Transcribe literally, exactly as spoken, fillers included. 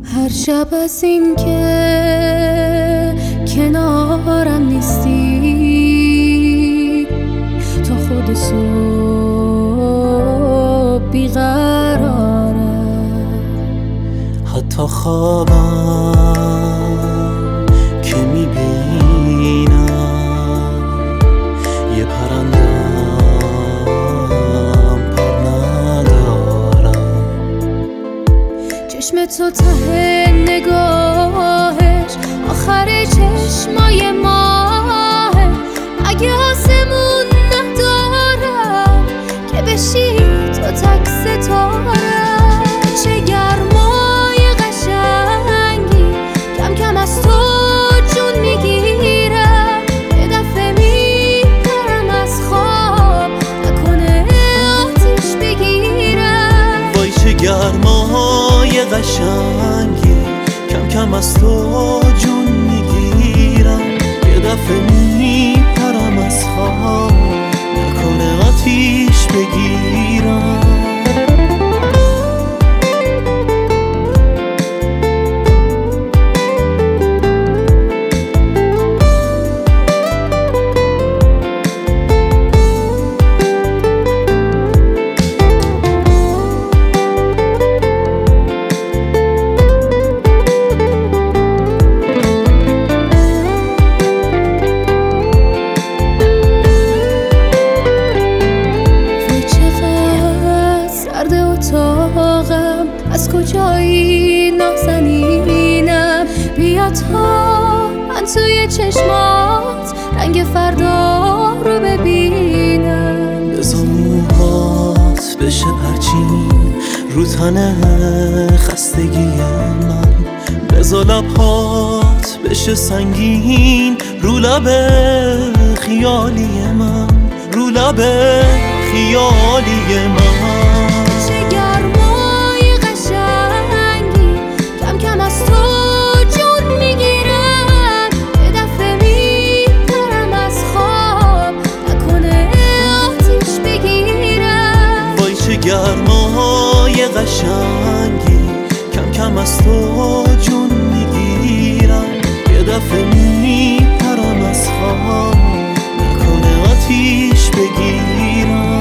هر شب از این که کنارم نیستی تا خود صبح بیقرارم. حتی خوابم که میبینم یه پرندم پر ندارم. چشم تو ته نگاهش آخر چشمای ماه. اگه آسمون ندارم که بشی تو تک ستارم. چه گرمای قشنگی کم کم از تو جون میگیرم. یه دفعه میپرم از خواب نکنه آتیش بگیرم. وای چه گرمای قشنگی کم کم از تو جون میگیرم. یه دفعه میپرم از خواب نکنه آتیش بگیرم. از کجایی نازنینم؟ بیا تا من توی چشمات رنگ فردا رو ببینم. بذار موهات بشه پرچین رو تن خستگی من. بذار لبهات بشه سنگین رو لب خیالی من، رو لب خیالی من. گرمای قشنگی کم کم از تو جون میگیرم. یه دفعه میپرم از خواب نکنه آتیش بگیرم.